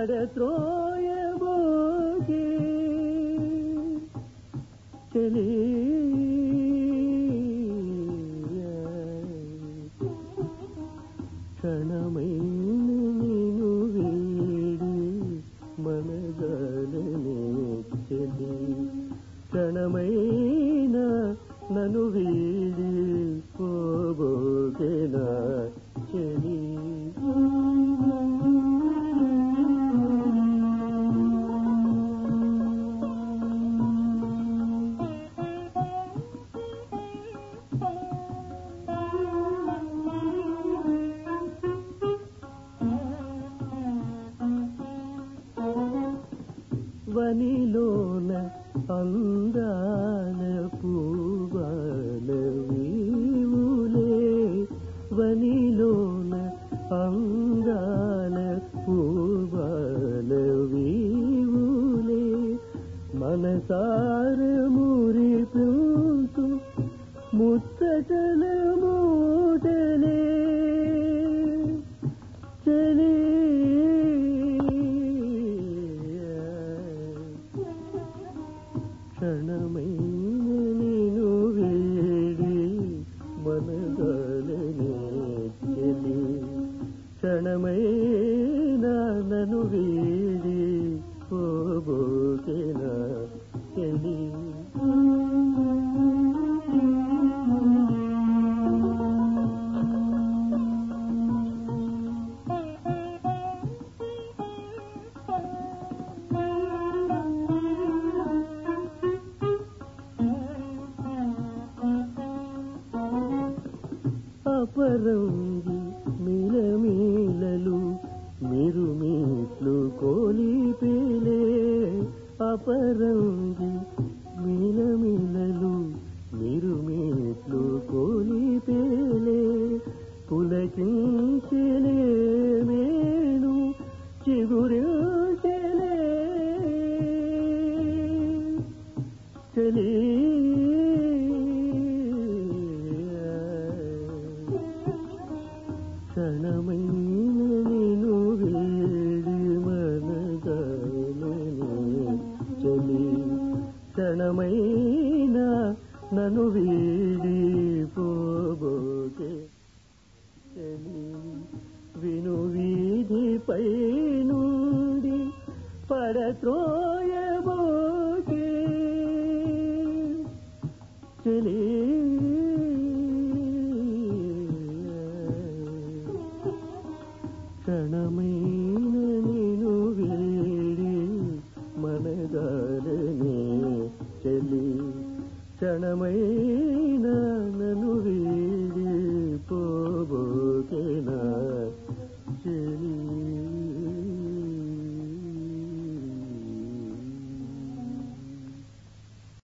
పడత్రోయబోకే చలి క్షణమైన నిను వీడి మనగాలనే చెలి క్షణమైన నన్ను వీడి పోబోకేనా చెలి వనిలోన అందాల పూవాల వీవులే వనిలోన అందాల పూవాల వీవులే మనసార మురిపించు ముచ్చటల మూటలే చలి క్షణమైన నిను వీడి మనగాలనే చెలి క్షణమైన నన్ను వీడి పోబోకేనా చెలి అపరంగి మిలమిలలు మిరుమిట్లు కోలిపేలే అపరంగి మిలమిలలు మిరుమిట్లు కోలిపేలే పులకించెలే మేను చిగురించెలే చలి క్షణమైన నిను వీడి మనగాలనే చలి క్షణమైన నన్ను వీడి పోబోకే చలి విను వీధిపై నుండి పడత్రోయబోకే చలి క్షణమే